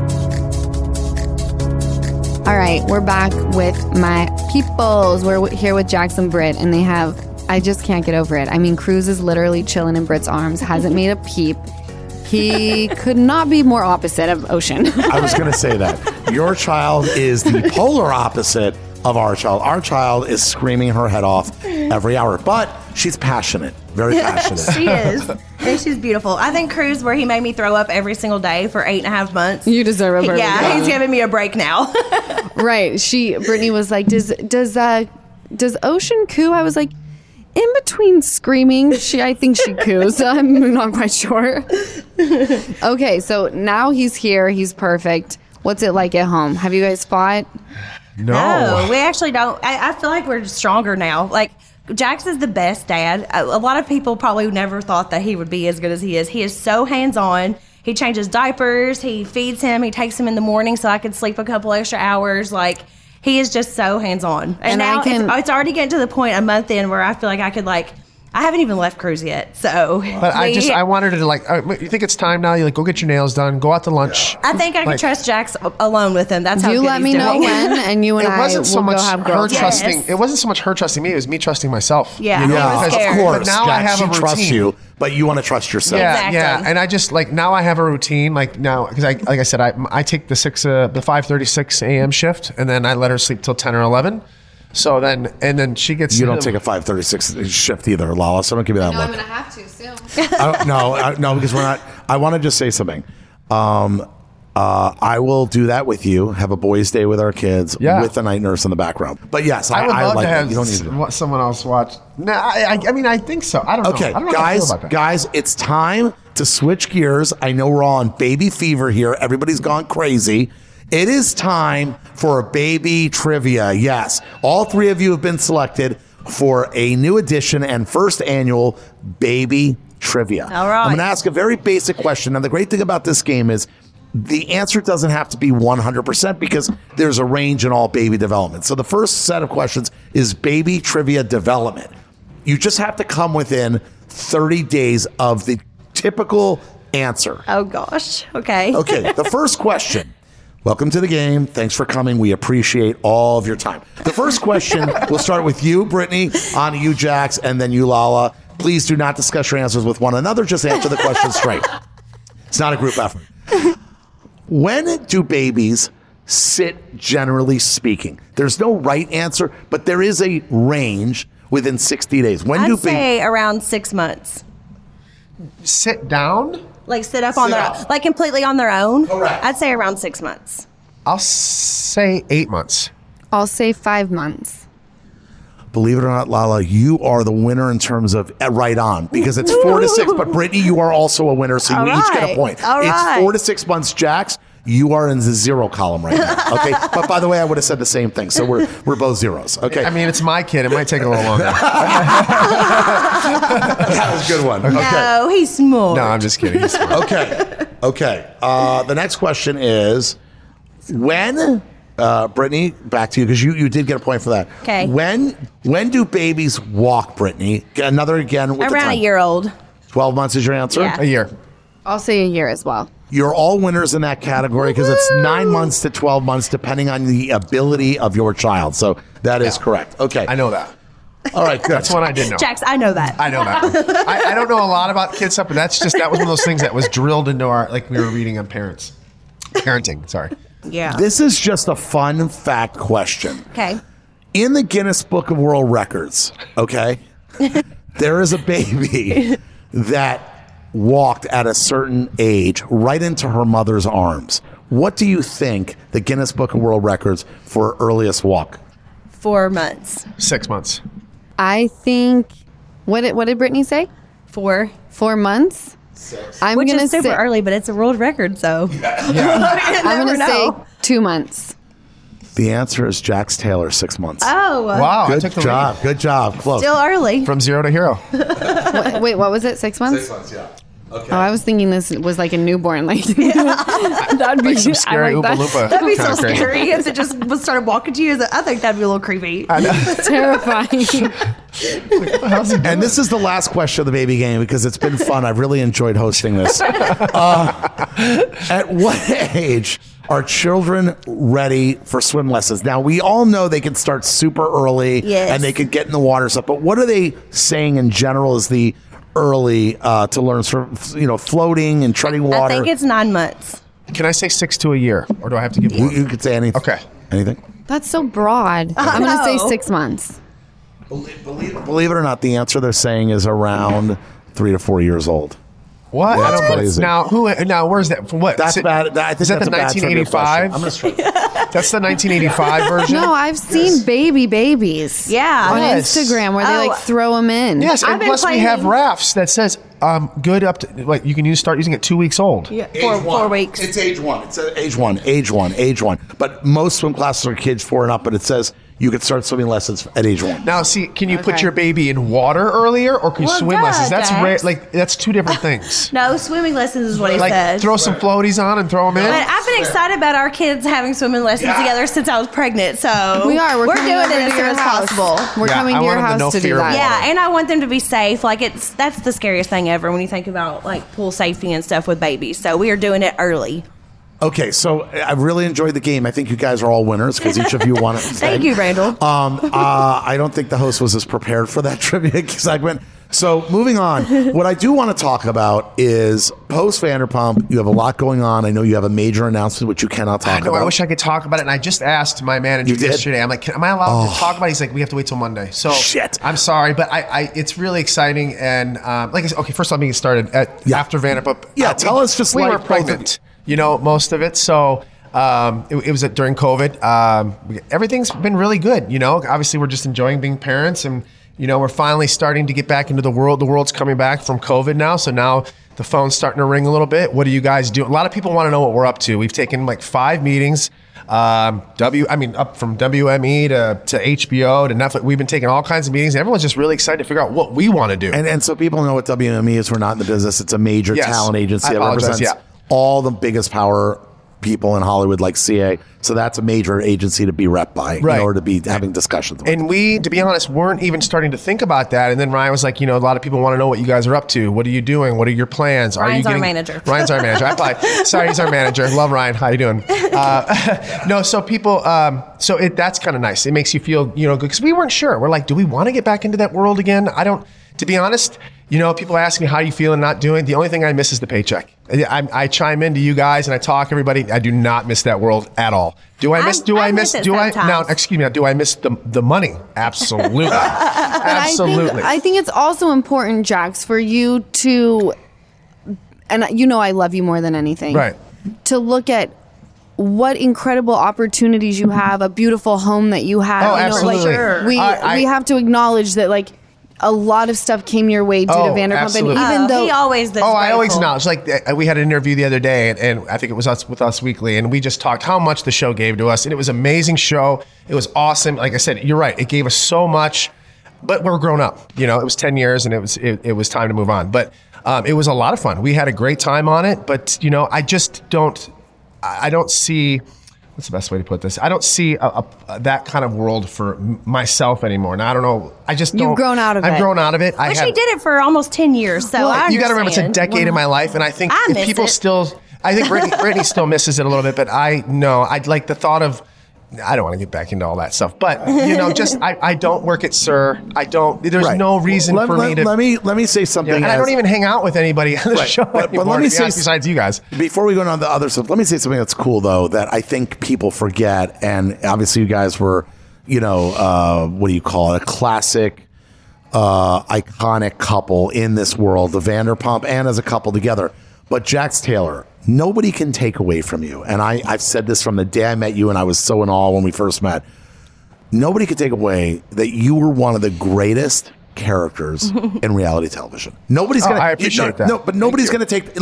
All right, we're back with my peoples. We're here with Jackson Britt, and they have, I just can't get over it. I mean, Cruz is literally chilling in Britt's arms, hasn't made a peep. He could not be more opposite of Ocean.
I was going to say that. Your child is the polar opposite of our child. Our child is screaming her head off every hour, but she's passionate, very passionate.
She is. And she's beautiful. I think Cruz, where he made me throw up every single day for 8.5 months.
You deserve a break.
Yeah, he's giving me a break now.
Right. Brittany was like, does Ocean coo? I was like, in between screaming, I think she coos. I'm not quite sure. Okay, so now he's here. He's perfect. What's it like at home? Have you guys fought?
No, we actually don't. I feel like we're stronger now. Like, Jax is the best dad. A lot of people probably never thought that he would be as good as he is. He is so hands-on. He changes diapers. He feeds him. He takes him in the morning so I could sleep a couple extra hours. Like, he is just so hands-on. And now it's already getting to the point a month in where I feel like I could, like, I haven't even left Cruz yet, so.
But I wanted her to, like, you think it's time now? You like, go get your nails done, go out to lunch.
I think I can trust Jax alone with him. That's how
you
good
let
he's
me know
doing.
when, and you and I will go have girls.
Trusting. It wasn't so much her trusting me; it was me trusting myself.
Yeah,
yeah, of course.
But now I have a routine.
Trust you, but you want to trust yourself.
Yeah,
Exactly.
yeah. And I just like now I have a routine. Like now, because like I said, I take the 5:36 a.m. shift, and then I let her sleep till 10 or 11. So then she gets.
You don't take a 5:36 shift either, Lala. So don't give me that look.
I'm going to have to soon.
No, because we're not. I want to just say something. I will do that with you. Have a boys' day with our kids with the night nurse in the background. But yes,
I would love
like
to have
that. You don't need to.
someone else watch. No, I mean I think so. I don't know.
Okay,
I don't know how I feel about that.
guys, it's time to switch gears. I know we're on baby fever here. Everybody's gone crazy. It is time for a baby trivia. Yes, all three of you have been selected for a new edition and first annual baby trivia.
All right.
I'm going to ask a very basic question. Now, the great thing about this game is the answer doesn't have to be 100% because there's a range in all baby development. So the first set of questions is baby trivia development. You just have to come within 30 days of the typical answer.
Oh, gosh. Okay.
Okay, the first question. Welcome to the game. Thanks for coming. We appreciate all of your time. The first question, we'll start with you, Brittany, on to you, Jax, and then you, Lala. Please do not discuss your answers with one another. Just answer the question straight. It's not a group effort. When do babies sit, generally speaking? There's no right answer, but there is a range within 60 days. When do
I'd say around 6 months.
Sit down.
Like sit up on their own, like completely on their own.
Correct.
I'd say around 6 months.
I'll say 8 months.
I'll say 5 months.
Believe it or not, Lala, you are the winner in terms of right on because it's 4 to 6. But Brittany, you are also a winner, so you each get a point.
All right.
It's 4 to 6 months, Jax. You are in the zero column right now. Okay, but by the way, I would have said the same thing. So we're both zeros. Okay.
I mean, it's my kid. It might take a little longer.
That was a good one. Okay.
No, he's smart.
No, I'm just kidding. He's smart.
Okay. The next question is when. Brittany, back to you because you did get a point for that.
Okay.
When do babies walk, Brittany? Another again with
Around a year old.
12 months is your answer?
Yeah.
A year.
I'll say a year as well.
You're all winners in that category because it's 9 months to 12 months depending on the ability of your child. So that is correct. Okay.
I know that.
All right, good.
That's one I did know.
Jax, I know that.
I know that. I don't know a lot about kid stuff, but that was one of those things that was drilled into our, like we were reading on parents. Parenting, sorry.
Yeah.
This is just a fun fact question.
Okay.
In the Guinness Book of World Records, okay, there is a baby that walked at a certain age right into her mother's arms. What do you think the Guinness Book of World Records for earliest walk?
4 months.
6 months.
I think, what did Brittany say?
4.
4 months?
6.
I'm
Which
gonna
is super
say,
early, but it's a world record, so.
I'm going to say 2 months.
The answer is Jax Taylor, 6 months.
Oh.
Wow. I
Good
took the
job. Good job. Close.
Still early.
From 0 to hero.
Wait, what was it? 6 months?
6 months, yeah. Okay.
Oh, I was thinking this was like a newborn. Like that'd be
Some scary
I like
Oompa
that.
Loompa.
That'd be so
kinda crazy.
scary if it just started walking to you. I think that'd be a little creepy.
Terrifying.
And this is the last question of the baby game because it's been fun. I've really enjoyed hosting this. At what age are children ready for swim lessons? Now, we all know they can start super early and they could get in the water stuff, but what are they saying in general is the early to learn floating and treading water?
I think it's 9 months.
Can I say 6 to a year? Or do I have to give more?
You could say anything.
Okay.
Anything?
That's so broad. I'm going to say 6 months.
Believe it or not, the answer they're saying is around 3 to 4 years old.
What?
That's
I don't
crazy.
Now, where's that? From what?
That's bad. I think
is that
that's
the
a bad trivia
1985?
question. I'm going to strike.
That's the 1985 version?
No, I've seen babies.
Yeah.
On
Yes.
Instagram where they like throw them in.
Yes,
I've
and
been
plus we have
playing-
rafts that says good up to, like, you can start using it 2 weeks old.
Yeah.
Age
4
one.
weeks.
It's age one. It's age one. But most swim classes are kids 4 and up, but it says you could start swimming lessons at age 1.
Now, see, can you put
Okay.
your baby in water earlier, or can you
Well,
swim
duh,
lessons? That's
Dax.
rare. Like, that's two different things.
No, swimming lessons is what he
Like,
says.
throw some floaties on and throw them in.
But I've been excited about our kids having swimming lessons together since I was pregnant. So
We are. We're coming
doing
over
it
to
as soon
your
as
house.
possible.
We're
Yeah,
coming
I
to your
want them to
house
know
to do
fear of
that.
water.
Yeah, and I want them to be safe. Like that's the scariest thing ever when you think about like pool safety and stuff with babies. So we are doing it early.
Okay, so I've really enjoyed the game. I think you guys are all winners because each of you won it.
Thank you, Randall.
I don't think the host was as prepared for that trivia segment. So moving on, what I do want to talk about is post Vanderpump. You have a lot going on. I know you have a major announcement which you cannot talk
I know,
about.
I wish I could talk about it. And I just asked my manager
You did?
yesterday. I'm like, am I allowed to talk about it? He's like, we have to wait till Monday. So
Shit.
I'm sorry, but it's really exciting. And like I said, okay, first of all, being started after Vanderpump.
Yeah, tell us just
we
like
were pregnant. You know, most of it. So it was during COVID. Everything's been really good. You know, obviously we're just enjoying being parents, and you know, we're finally starting to get back into the world. The world's coming back from COVID now, so now the phone's starting to ring a little bit. What are you guys doing? A lot of people want to know what we're up to. We've taken like 5 meetings. Up from WME to HBO to Netflix. We've been taking all kinds of meetings, and everyone's just really excited to figure out what we want to do.
And so people know what WME is. We're not in the business. It's a major
Yes.
talent agency
I
that
apologize,
represents
yeah.
all the biggest power people in Hollywood like CA. So that's a major agency to be rep by in
Right.
order to be having discussions with.
And we, to be honest, weren't even starting to think about that. And then Ryan was like, you know, a lot of people want to know what you guys are up to. What are you doing? What are your plans?
Ryan's our manager.
Ryan's our manager. I applied. Sorry, he's our manager. Love Ryan. How you doing? No, so people, that's kind of nice. It makes you feel, you know, good. Because we weren't sure. We're like, do we want to get back into that world again? To be honest, you know, people ask me how you feel and not doing. The only thing I miss is the paycheck. I chime into you guys and I talk everybody. I do not miss that world at all. Do I miss? Do I miss?
it
Do I
sometimes.
now? Excuse me. Do I miss the money? Absolutely, absolutely.
I think it's also important, Jax, for you to, and you know I love you more than anything.
Right.
To look at what incredible opportunities you have, a beautiful home that you have.
Oh,
You know,
absolutely.
Sure.
we have to acknowledge that like a lot of stuff came your way due to Vanderpump,
absolutely.
and even though
he always this.
I always
grateful.
acknowledge. Like we had an interview the other day, and I think it was with Us Weekly, and we just talked how much the show gave to us, and it was an amazing show. It was awesome. Like I said, you're right. It gave us so much, but we're grown up. You know, it was 10 years, and it was time to move on. But it was a lot of fun. We had a great time on it. But you know, I just don't. I don't see. What's the best way to put this? I don't see that kind of world for myself anymore. Now I don't know. I just don't.
You've grown out of it.
I've grown out of it.
But she did it for almost 10 years. So I
you got to remember, it's a
understand.
decade of my life, and I think
I miss
people
it.
still. I think Brittany still misses it a little bit, but I know I'd like the thought of I don't want to get back into all that stuff, but just I don't work at SUR. I don't. There's no reason for me to.
Let me say something.
And I don't even hang out with anybody on the show anymore,
but let me say
besides you guys.
Before we go on to the other stuff, let me say something that's cool though that I think people forget. And obviously, you guys were, what do you call it? A classic, iconic couple in this world, the Vanderpump, and as a couple together. But Jax Taylor, nobody can take away from you. And I've said this from the day I met you, and I was so in awe when we first met. Nobody could take away that you were one of the greatest characters in reality television. Nobody's gonna.
I appreciate that.
No, but nobody's gonna take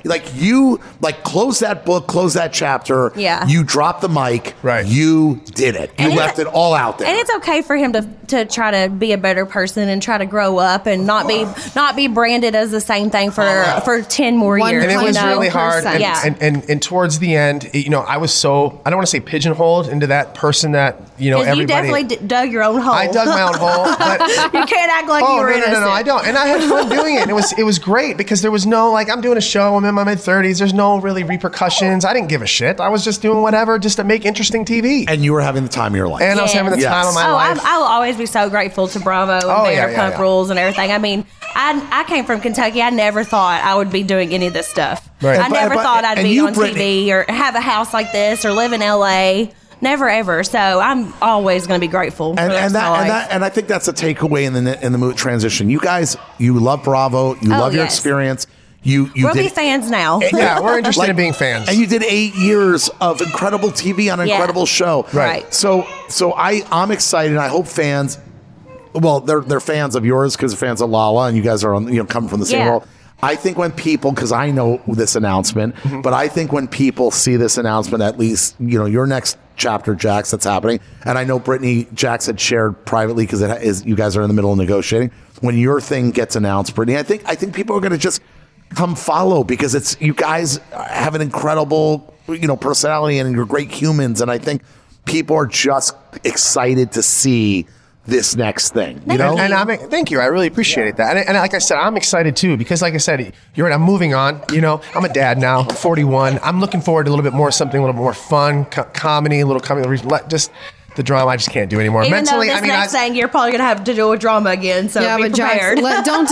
you close that book, close that chapter.
Yeah.
You dropped the mic.
Right.
You did it. You left it all out there.
And it's okay for him to try to be a better person and try to grow up and not be branded as the same thing for 10 more years.
And it was really hard. And towards the end, I was so, I don't want to say pigeonholed into that person that everybody.
You definitely dug your own hole.
I dug my own hole, but
you can't act like you were innocent.
No, I don't. And I had fun doing it. It was great because there was no, I'm doing a show, I'm in my mid-30s, there's no really repercussions. I didn't give a shit. I was just doing whatever just to make interesting TV.
And you were having the time of your life.
And I was having the time of my life.
I will always be so grateful to Bravo and Vanderpump Rules and everything. I mean, I came from Kentucky. I never thought I would be doing any of this stuff.
Right.
I never thought I'd be on TV or have a house like this or live in LA. Never ever. So I'm always going to be grateful.
And I think that's a takeaway in the movie transition. You guys, you love Bravo. You love your experience. We'll
be fans now.
Yeah, we're interested in being fans.
And you did 8 years of incredible TV on an incredible show.
Right.
So I'm excited. I hope fans. Well, they're fans of yours because they're fans of Lala, and you guys are coming from the same world. I think when people, because I know this announcement, but I think when people see this announcement, at least your next chapter, Jax, that's happening, and I know Brittany, Jax had shared privately because you guys are in the middle of negotiating. When your thing gets announced, Brittany, I think people are going to just come follow because you guys have an incredible personality and you're great humans, and I think people are just excited to see this next thing,
And thank you. I really appreciate that. And like I said, I'm excited too, because like I said, you're right. I'm moving on. I'm a dad now. I'm 41. I'm looking forward to a little bit more, something a little more fun, comedy, a little comedy, just the drama I just can't do anymore.
Even
mentally,
though next thing you're probably gonna have to do a drama again. So be prepared.
Don't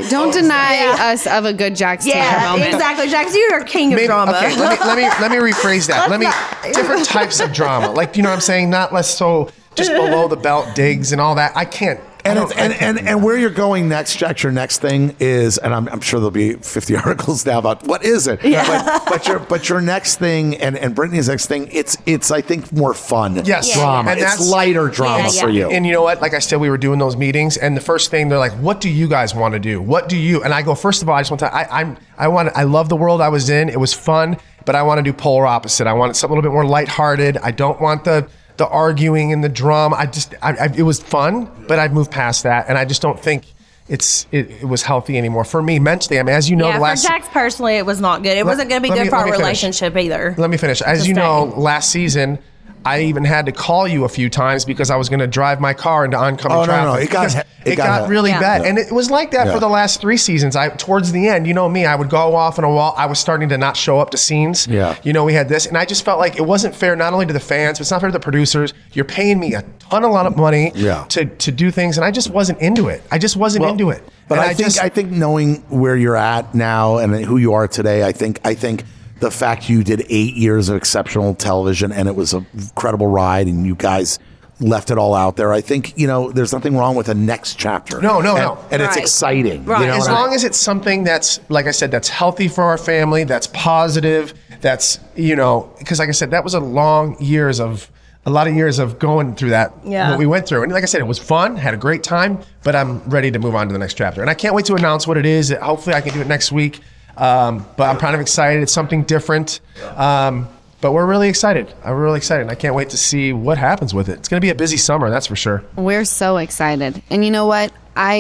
deny us of a good Jax Taylor moment.
Exactly, Jax. You are king of drama.
Okay, let me rephrase that. Different types of drama. Like what I'm saying, not less so just below the belt digs and all that. I can't.
And where you're going next, Jax, your next thing is, and I'm sure there'll be 50 articles now about what is it. Yeah. But your next thing and Brittany's next thing, it's I think more fun.
Yes.
Drama. And it's lighter drama for you.
And you know what? Like I said, we were doing those meetings, and the first thing they're like, "What do you guys want to do? What do you?" And I go, first of all, I just want to. I love the world I was in. It was fun, but I want to do polar opposite. I want something a little bit more lighthearted. I don't want the arguing and the drama. It was fun, but I've moved past that, and I just don't think it was healthy anymore for me mentally. I mean, as you know,
for Jax personally, it was not good. It wasn't going to be good for our relationship either.
Let me finish. As you know, last season, I even had to call you a few times because I was going to drive my car into oncoming traffic.
No.
It got really bad. And it was like that for the last 3 seasons. Towards the end, me, I would go off on a wall. I was starting to not show up to scenes.
Yeah.
We had this. And I just felt like it wasn't fair, not only to the fans, but it's not fair to the producers. You're paying me a lot of money to do things. And I just wasn't into it. Into it.
But I think knowing where you're at now and who you are today, I think the fact you did 8 years of exceptional television and it was an incredible ride and you guys left it all out there. I think, there's nothing wrong with a next chapter.
No.
And it's exciting.
Right. As long as it's something that's, like I said, that's healthy for our family, that's positive, that's, because like I said, that was a lot of years of going through that, what we went through. And like I said, it was fun, had a great time, but I'm ready to move on to the next chapter. And I can't wait to announce what it is. Hopefully I can do it next week. But I'm kind of excited. It's something different. But we're really excited. I'm really excited. And I can't wait to see what happens with it. It's going to be a busy summer, that's for sure.
We're so excited. And you know what?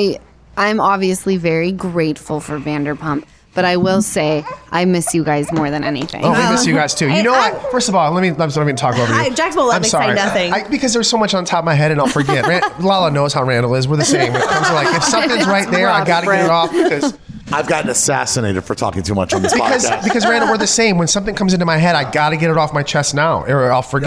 I'm obviously very grateful for Vanderpump. But I will say, I miss you guys more than anything.
Oh, we miss you guys too. First of all, let me talk over you.
Jax won't let me say nothing.
Because there's so much on top of my head and I'll forget. Lala knows how Randall is. We're the same. When it comes to if something's right there, I got to get it off because
I've gotten assassinated for talking too much on this podcast.
Because Randall, we're the same. When something comes into my head, I got to get it off my chest now or I'll forget.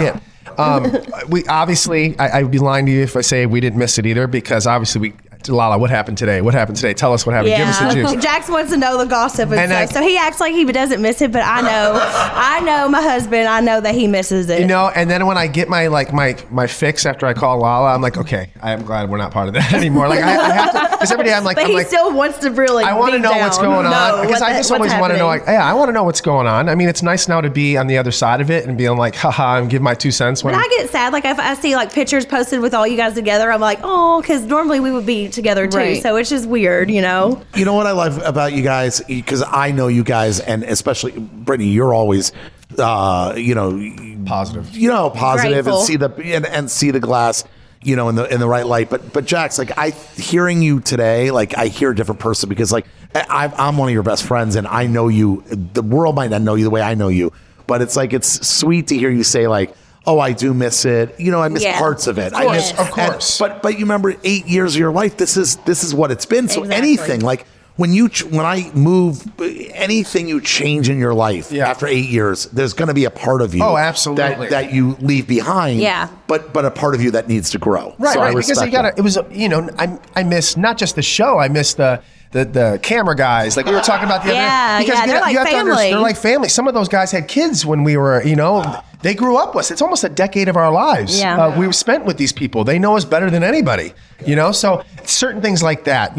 We obviously, I'd be lying to you if I say we didn't miss it either, because obviously Lala, what happened today? What happened today? Tell us what happened. Give us the juice.
Jax wants to know the gossip and stuff. So he acts like he doesn't miss it, but I know my husband. I know that he misses it.
And then when I get my fix after I call Lala, I'm like, okay, I am glad we're not part of that anymore. Like I have to, because every day I'm like,
but he still wants to really.
I want to know what's going on, because I just always want to know. Like, I want to know what's going on. I mean, it's nice now to be on the other side of it and being like, haha, and give my 2 cents.
When I get sad, like if I see like pictures posted with all you guys together, I'm like, oh, because normally we would be together too. Right. So it's just weird, You know
what I love about you guys, because I know you guys, and especially Brittany, you're always,
positive.
Positive,
grateful.
and see the glass, in the right light. But Jax, like hearing you today, like I hear a different person, because like I'm one of your best friends, and I know you. The world might not know you the way I know you, but it's like it's sweet to hear you say like, oh, I do miss it. I miss parts of it.
Of course.
But you remember 8 years of your life. This is what it's been. So anything like when I move, anything you change in your life after 8 years, there's going to be a part of you.
Oh, absolutely.
That you leave behind.
Yeah.
But a part of you that needs to grow.
Right.
So
right. Because it was I miss not just the show. I miss the camera guys, like we were talking about the other day. Because
they're like family.
They're like family. Some of those guys had kids when we were, they grew up with us. It's almost a decade of our lives we were spent with these people. They know us better than anybody, So certain things like that,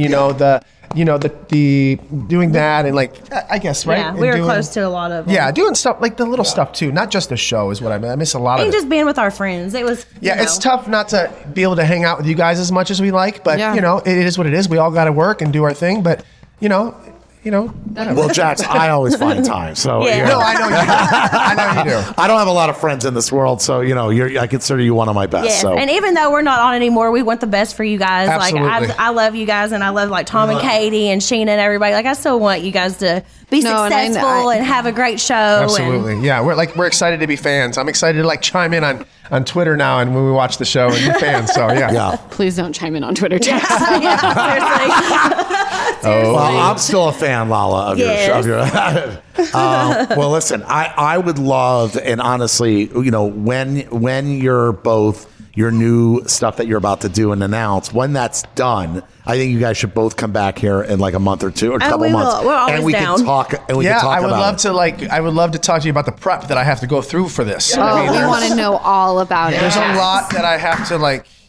the doing that, and like I guess right.
Yeah, we were close to a lot of them.
Yeah, doing stuff like the little stuff too, not just the show is what I mean. I miss a lot of it.
And just being with our friends, it was.
It's tough not to be able to hang out with you guys as much as we like, but it is what it is. We all got to work and do our thing, but
Well, Jax, I always find time. So
No, I know you do. I know you do.
I don't have a lot of friends in this world, so I consider you one of my best.
Yes.
So.
And even though we're not on anymore, we want the best for you guys.
Absolutely.
Like I love you guys, and I love like Tom and Katie and Sheena and everybody. Like I still want you guys to be successful and have a great show.
Absolutely, yeah. We're excited to be fans. I'm excited to like chime in on Twitter now, and when we watch the show and be fans. So yeah.
Please don't chime in on Twitter, Jax.
Seriously.
Well, I'm still a fan, Lala, of your well, listen, I would love, and honestly, when you're both your new stuff that you're about to do and announce, when that's done, I think you guys should both come back here in like a month or two or a couple months,
we're always
and we
down.
can talk. And we can talk
I would
about
love
it.
I would love to talk to you about the prep that I have to go through for this.
We want to know all about it.
There's a lot that I have to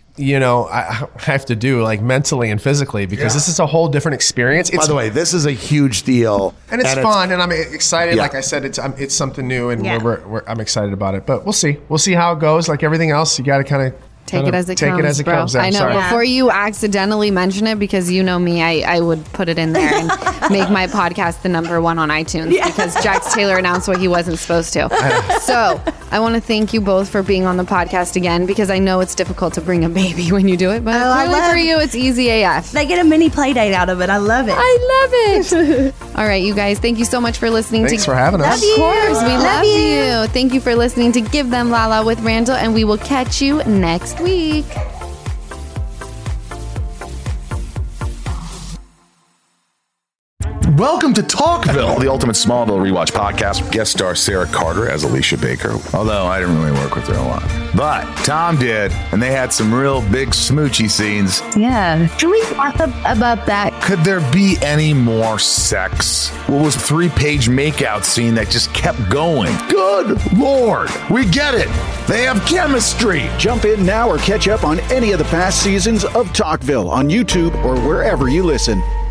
I have to do like mentally and physically, because this is a whole different experience.
By the way, this is a huge deal,
and it's fun, and I'm excited.
Yeah.
Like I said, it's something new, and I'm excited about it. But we'll see how it goes. Like everything else, you got to kind of
Take it as it comes. I know.
Sorry.
Before you accidentally mention it, because you know me, I would put it in there and make my podcast the #1 on iTunes because Jax Taylor announced what he wasn't supposed to. So I want to thank you both for being on the podcast again, because I know it's difficult to bring a baby when you do it, but for you, it's easy AF.
They get a mini play date out of it. I love it.
I love it. All right, you guys, thank you so much for listening.
Thanks for having us.
Of course, we love you. Thank you for listening to Give Them Lala with Randall, and we will catch you next week.
Welcome to Talkville, the ultimate Smallville rewatch podcast. Guest star Sarah Carter as Alicia Baker, although I didn't really work with her a lot. But Tom did, and they had some real big smoochy scenes.
Yeah. Can we talk about that?
Could there be any more sex? What was a 3-page makeout scene that just kept going? Good Lord, we get it. They have chemistry.
Jump in now or catch up on any of the past seasons of Talkville on YouTube or wherever you listen.